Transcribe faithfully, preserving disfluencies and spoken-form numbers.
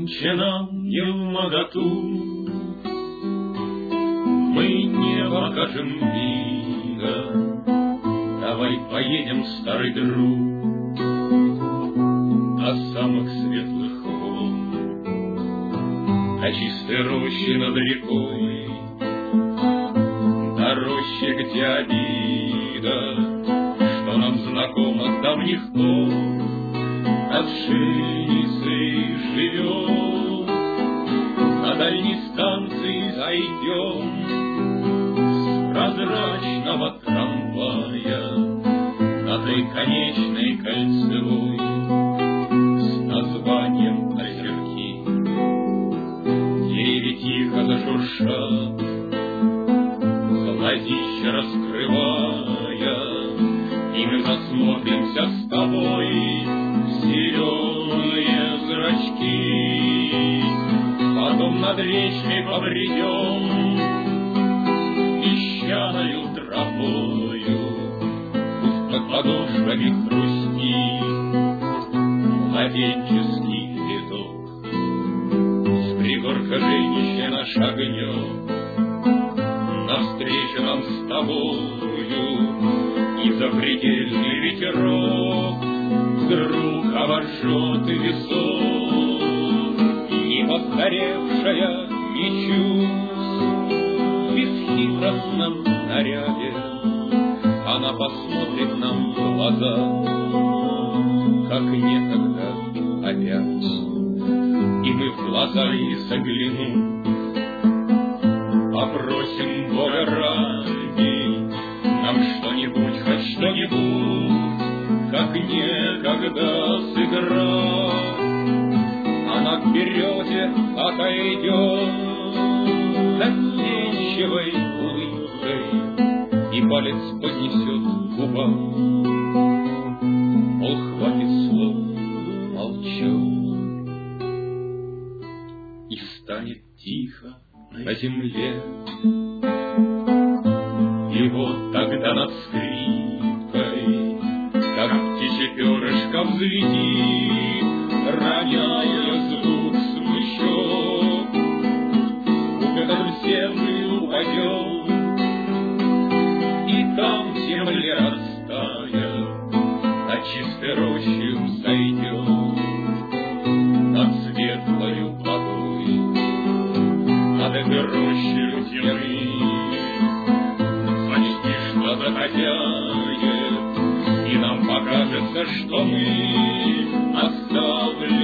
нынче нам не вмоготу, мы не покажем мига. Давай поедем, старый друг, до самых светлых вод, до чистой рощи над рекой, до рощи, где обида, что нам знакомо с давних пор, от пшеницей живем, на дальней станции зайдем с прозрачного трамвая на той конечной кольцевой с названием Озерки. Деревья тихо зашуршат, глазища раскрывая, и мы засмотримся с тобой в зеленые зрачки. Потом над речкой побредем песчаною тропою, пусть под подошвами хрустит младенческий ледок. С пригорка женщина шагнет навстречу нам с тобою, и запредельный ветерок вдруг обожжет висок. Не постаревшая мечусь в бесхитростном наряде, она посмотрит нам в глаза, как некогда опять. И мы в глаза ей заглянем, попросим Бога ради нам что-нибудь, хоть что-нибудь, как некогда сыграть. Она к березе отойдет застенчивой улыбкой и палец поднесет к губам, мол, хватит слов, молчу. И станет тихо на земле, и вот тогда над скрипкой, как птичье перышко взлетит, роняя звук смычок, угодом в землю упадет, и там в земле растая над чистой рощей взойдет, над светлою водой, над этой рощей земли. Почти что захотяет, и нам покажется, что мы оставлены